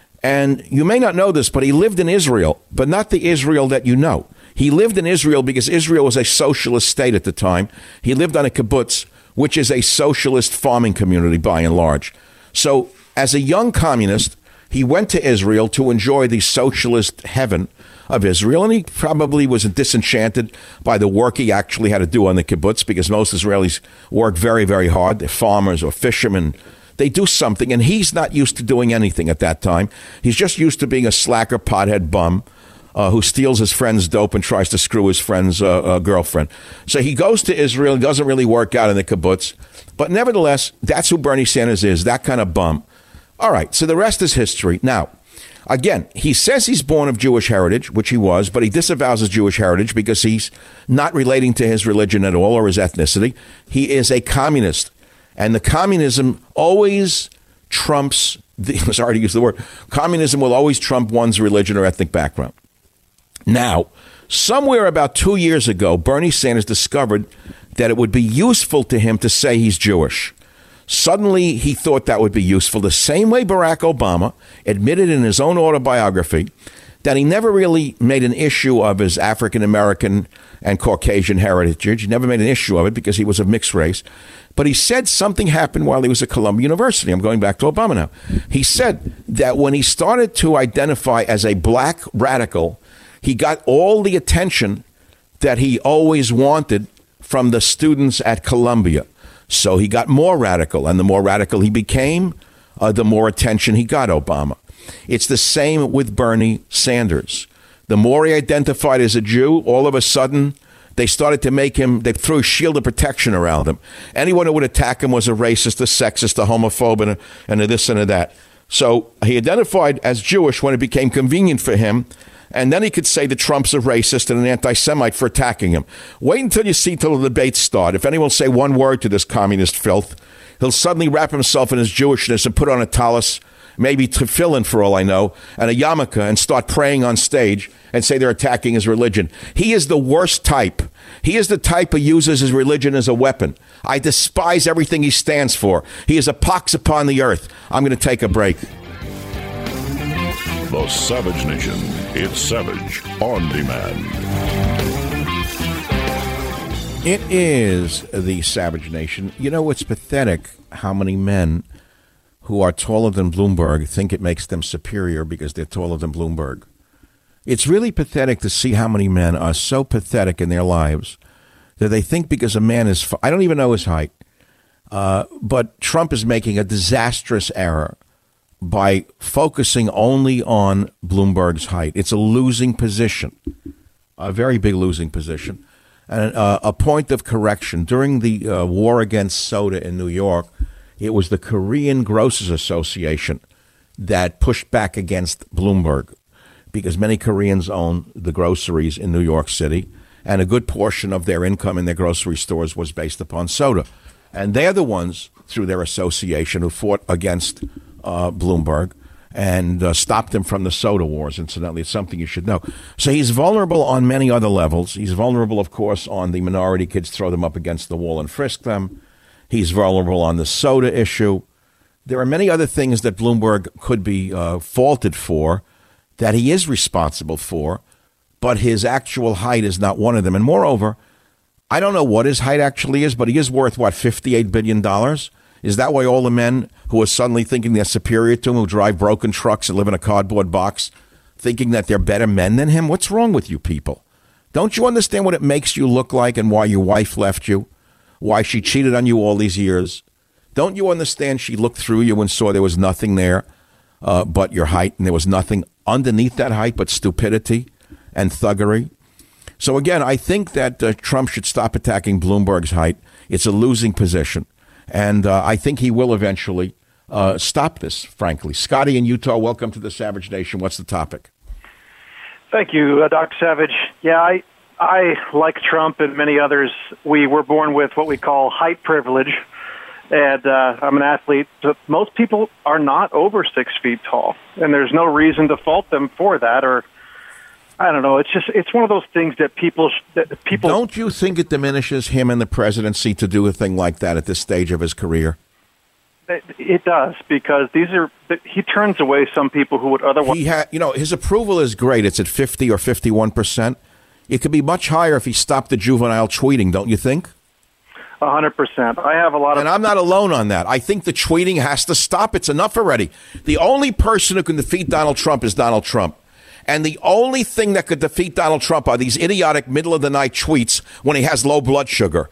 And you may not know this, but he lived in Israel, but not the Israel that you know. He lived in Israel because Israel was a socialist state at the time. He lived on a kibbutz, which is a socialist farming community by and large. So as a young communist, he went to Israel to enjoy the socialist heaven of Israel, and he probably was disenchanted by the work he actually had to do on the kibbutz because most Israelis work very, very hard. They're farmers or fishermen. They do something, and he's not used to doing anything at that time. He's just used to being a slacker, pothead bum who steals his friend's dope and tries to screw his friend's girlfriend. So he goes to Israel. It doesn't really work out in the kibbutz. But nevertheless, that's who Bernie Sanders is, that kind of bum. All right, so the rest is history. Now, again, he says he's born of Jewish heritage, which he was, but he disavows his Jewish heritage because he's not relating to his religion at all or his ethnicity. He is a communist. And the communism always trumps, sorry to use the word, communism will always trump one's religion or ethnic background. Now, somewhere about 2 years ago, Bernie Sanders discovered that it would be useful to him to say he's Jewish. Suddenly, he thought that would be useful, the same way Barack Obama admitted in his own autobiography that he never really made an issue of his African-American and Caucasian heritage. He never made an issue of it because he was of mixed race. But he said something happened while he was at Columbia University. I'm going back to Obama now. He said that when he started to identify as a black radical, he got all the attention that he always wanted from the students at Columbia. So he got more radical, and the more radical he became, the more attention he got, Obama. It's the same with Bernie Sanders. The more he identified as a Jew, all of a sudden, they started to make him, they threw a shield of protection around him. Anyone who would attack him was a racist, a sexist, a homophobe, and a this and a that. So he identified as Jewish when it became convenient for him, and then he could say that Trump's a racist and an anti-Semite for attacking him. Wait until you see till the debates start. If anyone will say one word to this communist filth, he'll suddenly wrap himself in his Jewishness and put on a tallis, maybe tefillin for all I know, and a yarmulke, and start praying on stage and say they're attacking his religion. He is the worst type. He is the type who uses his religion as a weapon. I despise everything he stands for. He is a pox upon the earth. I'm going to take a break. The Savage Nation. It's Savage on Demand. It is the Savage Nation. You know, it's pathetic how many men who are taller than Bloomberg think it makes them superior because they're taller than Bloomberg. It's really pathetic to see how many men are so pathetic in their lives that they think because a man is, I don't even know his height, but Trump is making a disastrous error by focusing only on Bloomberg's height. It's a losing position, a very big losing position. And a point of correction, during the war against soda in New York, it was the Korean Grocers Association that pushed back against Bloomberg because many Koreans own the groceries in New York City, and a good portion of their income in their grocery stores was based upon soda. And they're the ones, through their association, who fought against Bloomberg and stopped him from the soda wars. Incidentally, it's something you should know. So he's vulnerable on many other levels. He's vulnerable, of course, on the minority kids, throw them up against the wall and frisk them. He's vulnerable on the soda issue. There are many other things that Bloomberg could be faulted for that he is responsible for, but his actual height is not one of them. And moreover, I don't know what his height actually is, but he is worth, what, $58 billion? Is that why all the men who are suddenly thinking they're superior to him, who drive broken trucks and live in a cardboard box, thinking that they're better men than him? What's wrong with you people? Don't you understand what it makes you look like and why your wife left you? Why she cheated on you all these years? Don't you understand she looked through you and saw there was nothing there but your height, and there was nothing underneath that height but stupidity and thuggery? So again, I think that Trump should stop attacking Bloomberg's height. It's a losing position. And I think he will eventually stop this, frankly. Scotty in Utah, welcome to the Savage Nation. What's the topic? Thank you, Dr. Savage. Yeah, I, like Trump and many others, we were born with what we call height privilege. And I'm an athlete. So most people are not over 6 feet tall, and there's no reason to fault them for that. Or I don't know. It's one of those things that people. Don't you think it diminishes him and the presidency to do a thing like that at this stage of his career? It does, because he turns away some people who would otherwise. His approval is great. It's at 50 or 51%. It could be much higher if he stopped the juvenile tweeting, don't you think? 100%. I have a lot of. And I'm not alone on that. I think the tweeting has to stop. It's enough already. The only person who can defeat Donald Trump is Donald Trump. And the only thing that could defeat Donald Trump are these idiotic middle-of-the-night tweets when he has low blood sugar.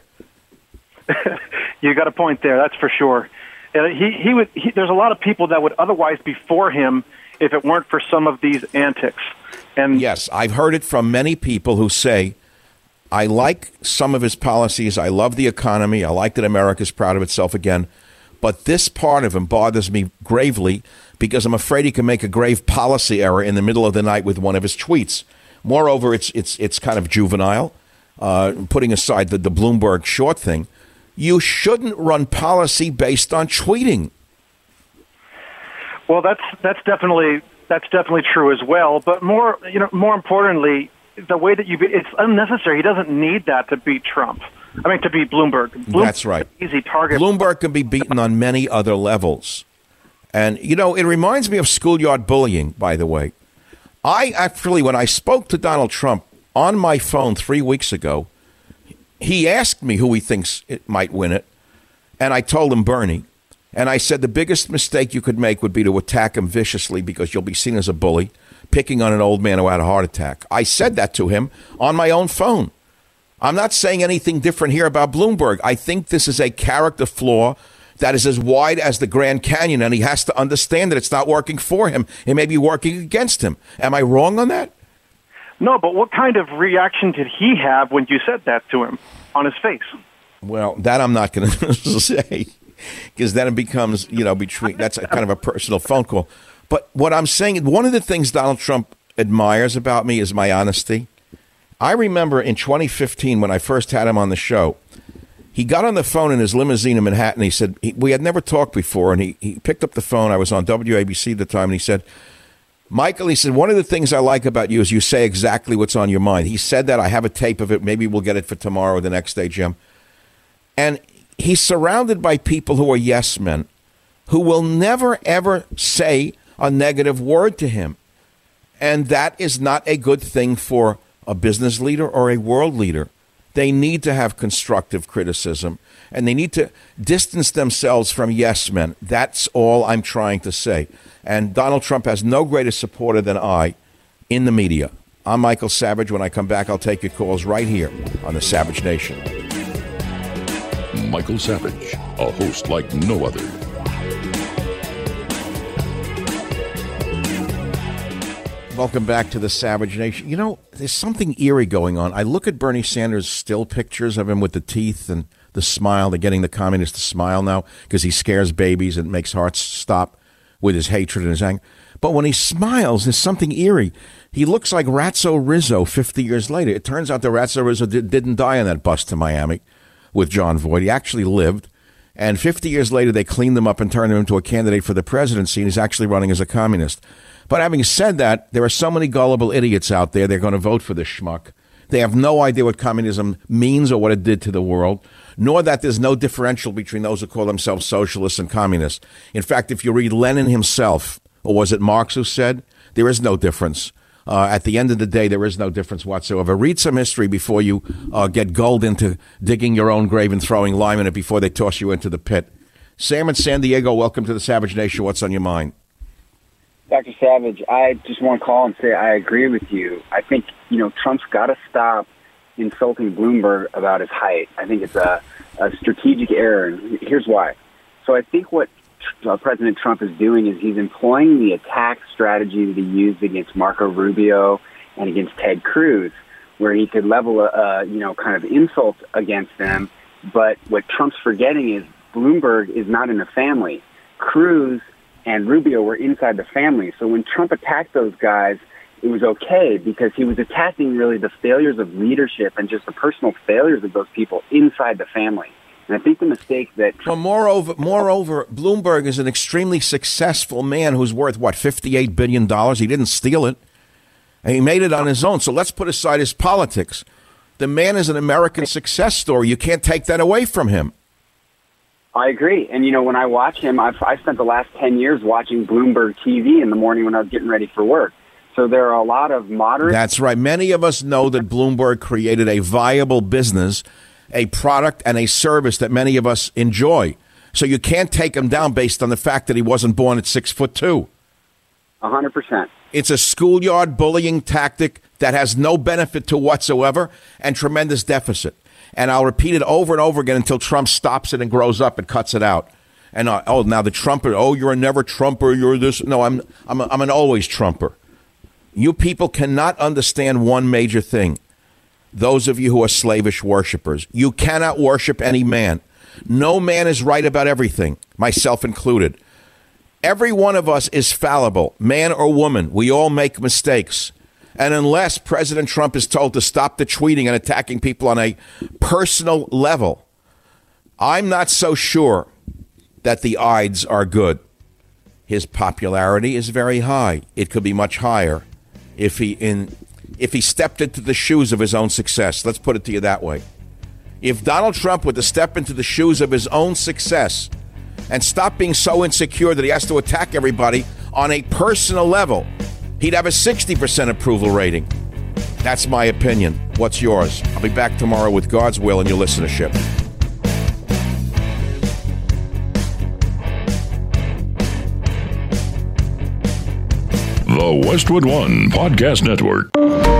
You got a point there, that's for sure. And there's a lot of people that would otherwise be for him if it weren't for some of these antics. And yes, I've heard it from many people who say, I like some of his policies, I love the economy, I like that America's proud of itself again, but this part of him bothers me gravely because I'm afraid he can make a grave policy error in the middle of the night with one of his tweets. Moreover, it's kind of juvenile, putting aside the Bloomberg short thing. You shouldn't run policy based on tweeting. Well, that's definitely true as well. But more importantly, the way that it's unnecessary. He doesn't need that to beat Trump. I mean, to beat Bloomberg. That's right. Easy target. Bloomberg can be beaten on many other levels. And, it reminds me of schoolyard bullying, by the way. I actually, when I spoke to Donald Trump on my phone 3 weeks ago, he asked me who he thinks it might win it. And I told him Bernie. And I said the biggest mistake you could make would be to attack him viciously because you'll be seen as a bully, picking on an old man who had a heart attack. I said that to him on my own phone. I'm not saying anything different here about Bloomberg. I think this is a character flaw that is as wide as the Grand Canyon, and he has to understand that it's not working for him. It may be working against him. Am I wrong on that? No, but what kind of reaction did he have when you said that to him on his face? Well, that I'm not going to say, because then it becomes, that's a kind of a personal phone call. But what I'm saying, one of the things Donald Trump admires about me is my honesty. I remember in 2015 when I first had him on the show, he got on the phone in his limousine in Manhattan. He said, we had never talked before, and he picked up the phone. I was on WABC at the time, and he said, Michael, he said, one of the things I like about you is you say exactly what's on your mind. He said that. I have a tape of it. Maybe we'll get it for tomorrow or the next day, Jim. And he's surrounded by people who are yes men, who will never, ever say a negative word to him. And that is not a good thing for a business leader or a world leader. They need to have constructive criticism, and they need to distance themselves from yes men. That's all I'm trying to say. And Donald Trump has no greater supporter than I in the media. I'm Michael Savage. When I come back, I'll take your calls right here on the Savage Nation. Michael Savage, a host like no other. Welcome back to the Savage Nation. You know, there's something eerie going on. I look at Bernie Sanders' still pictures of him with the teeth and the smile. They're getting the communists to smile now because he scares babies and makes hearts stop with his hatred and his anger. But when he smiles, there's something eerie. He looks like Ratso Rizzo 50 years later. It turns out that Ratso Rizzo didn't die on that bus to Miami with John Voight. He actually lived. And 50 years later, they cleaned him up and turned him into a candidate for the presidency, and he's actually running as a communist. But having said that, there are so many gullible idiots out there, they're going to vote for this schmuck. They have no idea what communism means or what it did to the world, nor that there's no differential between those who call themselves socialists and communists. In fact, if you read Lenin himself, or was it Marx who said, there is no difference. At the end of the day, there is no difference whatsoever. Read some history before you get gulled into digging your own grave and throwing lime in it before they toss you into the pit. Sam in San Diego, welcome to the Savage Nation. What's on your mind? Dr. Savage, I just want to call and say I agree with you. I think, Trump's got to stop insulting Bloomberg about his height. I think it's a strategic error, and here's why. So I think what President Trump is doing is he's employing the attack strategy that he used against Marco Rubio and against Ted Cruz, where he could level kind of insult against them. But what Trump's forgetting is Bloomberg is not in a family. Cruz and Rubio were inside the family. So when Trump attacked those guys, it was okay because he was attacking really the failures of leadership and just the personal failures of those people inside the family. And I think the mistake that... Well, moreover, Bloomberg is an extremely successful man who's worth, $58 billion? He didn't steal it. And he made it on his own. So let's put aside his politics. The man is an American success story. You can't take that away from him. I agree. And, when I watch him, I spent the last 10 years watching Bloomberg TV in the morning when I was getting ready for work. So there are a lot of moderate... That's right. Many of us know that Bloomberg created a viable business, a product and a service that many of us enjoy. So you can't take him down based on the fact that he wasn't born at 6'2". 100%. It's a schoolyard bullying tactic that has no benefit to whatsoever and tremendous deficit. And I'll repeat it over and over again until Trump stops it and grows up and cuts it out. And now the Trumper, you're a never Trumper, you're this. No, I'm an always Trumper. You people cannot understand one major thing. Those of you who are slavish worshipers, you cannot worship any man. No man is right about everything, myself included. Every one of us is fallible, man or woman. We all make mistakes. And unless President Trump is told to stop the tweeting and attacking people on a personal level, I'm not so sure that the odds are good. His popularity is very high. It could be much higher if he stepped into the shoes of his own success. Let's put it to you that way. If Donald Trump were to step into the shoes of his own success and stop being so insecure that he has to attack everybody on a personal level, he'd have a 60% approval rating. That's my opinion. What's yours? I'll be back tomorrow with God's will and your listenership. The Westwood One Podcast Network.